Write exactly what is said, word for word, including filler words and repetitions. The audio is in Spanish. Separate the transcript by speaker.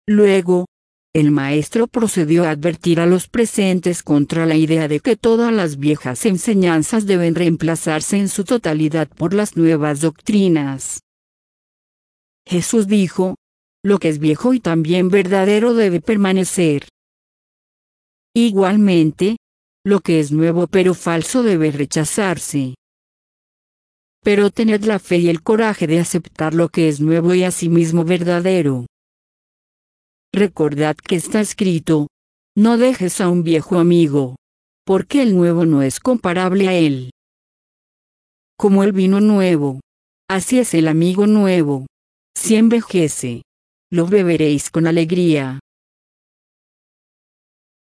Speaker 1: Luego, el maestro procedió a advertir a los presentes contra la idea de que todas las viejas enseñanzas deben reemplazarse en su totalidad por las nuevas doctrinas. Jesús dijo: lo que es viejo y también verdadero debe permanecer. Igualmente, lo que es nuevo pero falso debe rechazarse. Pero tened la fe y el coraje de aceptar lo que es nuevo y asimismo verdadero. Recordad que está escrito: no dejes a un viejo amigo, porque el nuevo no es comparable a él. Como el vino nuevo, así es el amigo nuevo. Si envejece, lo beberéis con alegría.